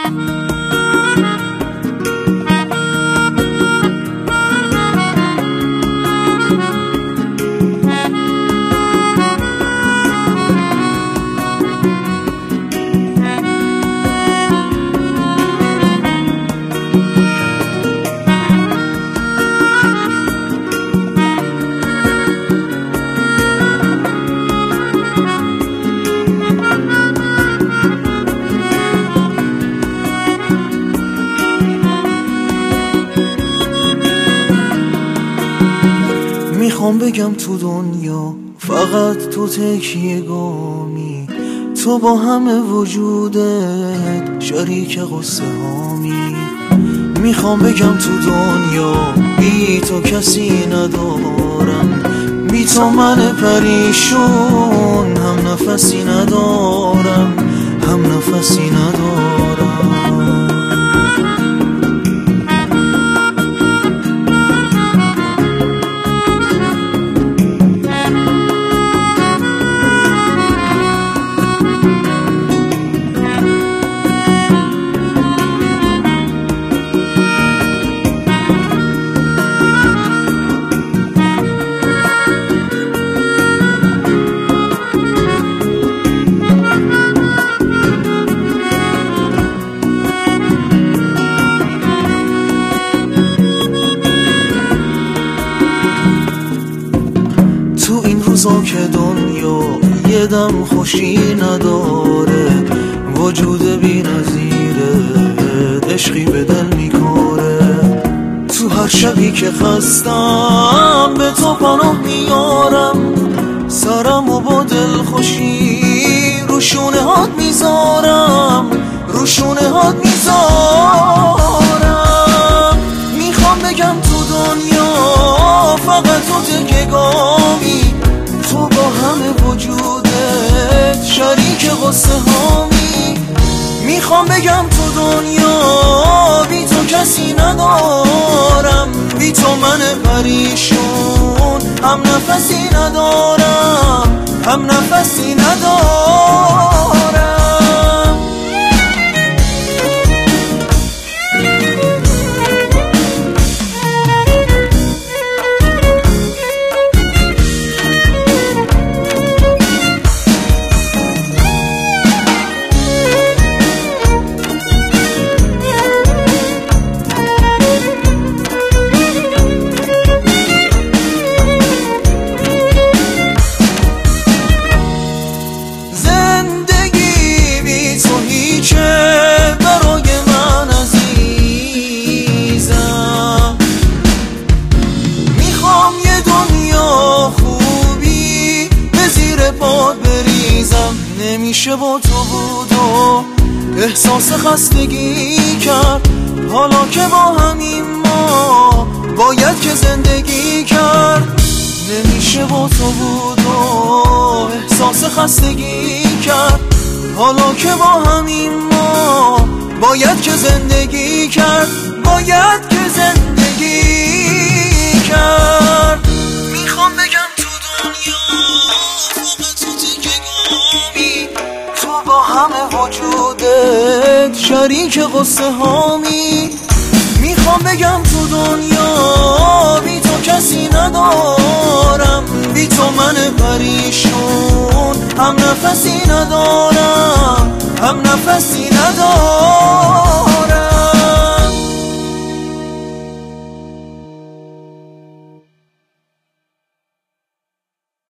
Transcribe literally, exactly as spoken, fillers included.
میخوام بگم تو دنیا فقط تو تکیه گامی، تو با همه وجودت شریک قصه هامی. میخوام بگم تو دنیا بی تو کسی ندارم، بی تو من پریشون هم نفسی ندارم، هم نفسی ندارم. روزا که دنیا یه دم خوشی نداره، وجود بی نظیره عشقی به دل میکاره. تو هر شبی که خستم به تو پناه میارم، سرم و با دل خوشی رو شونه هات میذارم، رو شونه هات میذارم. میخوام بگم تو دنیا فقط تو تکه گامی، تو با همه وجودت شریک قصه هامی. میخوام بگم تو دنیا بی تو کسی ندارم، بی تو من پریشون هم نفسی ندارم، هم نفسی ندارم. نمیشه با تو بود و احساس خستگی کرد، حالا که با همین ما باید که زندگی کرد. نمیشه با تو بود و احساس خستگی کرد، حالا که با همین ما باید که زندگی کرد، باید که زندگی کرد. میخوام بگم تو دنیا فقط تو تکه گامی، تو با همه وجودت شریک قصه هامی. میخوام بگم تو دنیا بی تو کسی ندارم، بی تو من پریشون هم نفسی ندارم، هم نفسی ندارم.